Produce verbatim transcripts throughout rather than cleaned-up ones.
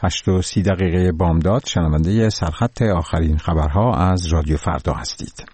هشت و سی دقیقه بامداد. شنونده سرخط آخرین خبرها از رادیو فردا هستید.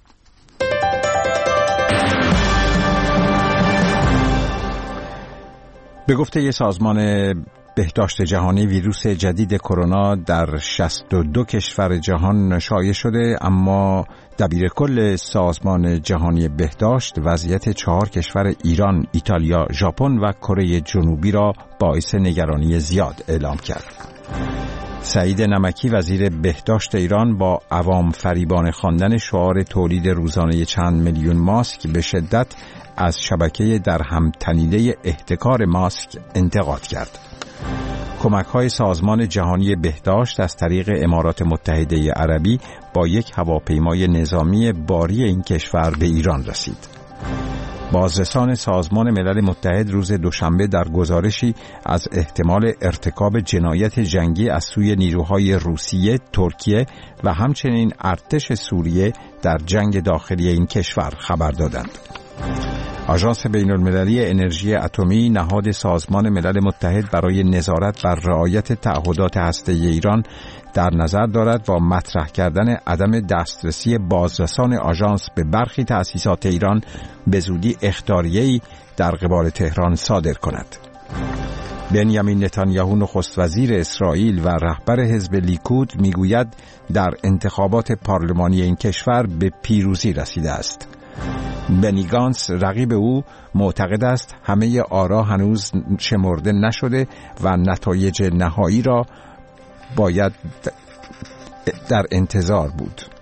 به گفته سازمان بهداشت جهانی، ویروس جدید کرونا در شصت و دو کشور جهان شایع شده، اما دبیرکل سازمان جهانی بهداشت وضعیت چهار کشور ایران، ایتالیا، ژاپن و کره جنوبی را باعث نگرانی زیاد اعلام کرد. سعید نمکی وزیر بهداشت ایران با عوام فریبانه خواندن شعار تولید روزانه چند میلیون ماسک به شدت از شبکه در هم تنیده احتکار ماسک انتقاد کرد. کمک‌های سازمان جهانی بهداشت از طریق امارات متحده عربی با یک هواپیمای نظامی باری این کشور به ایران رسید. بازرسان سازمان ملل متحد روز دوشنبه در گزارشی از احتمال ارتکاب جنایت جنگی از سوی نیروهای روسیه، ترکیه و همچنین ارتش سوریه در جنگ داخلی این کشور خبر دادند. آژانس بین‌المللی انرژی اتمی، نهاد سازمان ملل متحد برای نظارت بر رعایت تعهدات هسته‌ای ایران، در نظر دارد با مطرح کردن عدم دسترسی بازرسان آژانس به برخی تأسیسات ایران به زودی اخطاریه‌ای در قبال تهران صادر کند. بنیامین نتانیاهو نخست وزیر اسرائیل و رهبر حزب لیکود میگوید در انتخابات پارلمانی این کشور به پیروزی رسیده است. بنی گانتس رقیب او معتقد است همه آرا هنوز شمرده نشده و نتایج نهایی را باید در انتظار بود.